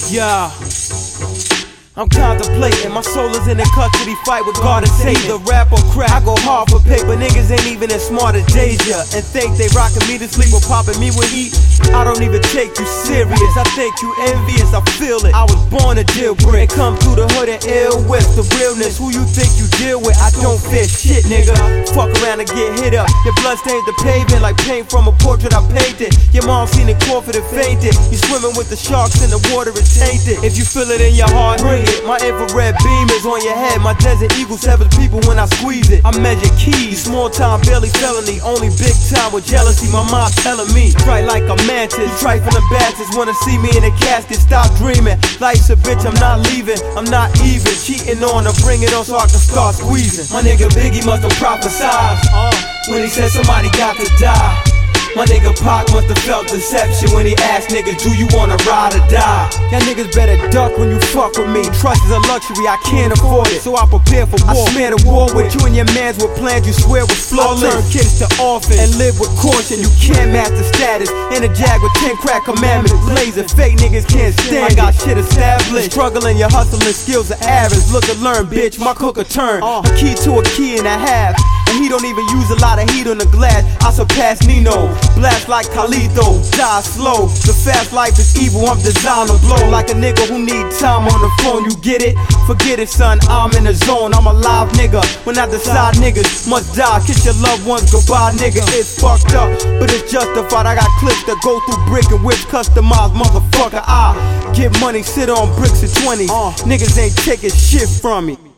Yeah. I'm contemplating, my soul is in a custody fight with God and Satan. The rap or crack, I go hard for paper. Niggas ain't even as smart as Deja and think they rockin' me to sleep or poppin' me with heat. I don't even take you serious. I think you envious, I feel it. I was born to deal brick. Come through the hood and ill with the realness. Who you think you deal with? I don't fear shit, nigga. Fuck around and get hit up. Your blood stains the pavement like paint from a portrait I painted. Your mom seen it, Crawford and fainted. You swimming with the sharks and the water is tainted. If you feel it in your heart, bring it. My infrared beam is on your head. My desert eagle severs people when I squeeze it. I measure keys, small time, barely felony. Only big time with jealousy. My mom telling me, strike like a mantis. Trifling bastards wanna see me in a casket. Stop dreaming. Life's a bitch, I'm not leaving. I'm not even cheating on her. Bring it on so I can start squeezing. My nigga Biggie must have prophesied when he said somebody got to die. My nigga Pac must have felt deception when he asked niggas, do you wanna ride or die? Y'all niggas better duck when you fuck with me. Trust is a luxury, I can't afford it, so I prepare for war. I smear the war with you and your mans with plans you swear was flawless. I turn kids to orphans and live with caution. You can't match the status in a jag with 10 crack commandments blazing. Fake niggas can't stand. I got shit established. Struggling, your hustling skills are average. Look and learn, bitch, my cooker turn a key to a key and a half. And he don't even use a lot of heat on the glass. I surpass Nino, blast like Carlito, die slow. The fast life is evil, I'm designed to blow like a nigga who need time on the phone. You get it? Forget it, son, I'm in the zone. I'm a live nigga. When I decide niggas must die, kiss your loved ones goodbye, nigga. It's fucked up, but it's justified. I got clips that go through brick and whips, customized, motherfucker. I get money, sit on bricks at 20. Niggas ain't taking shit from me.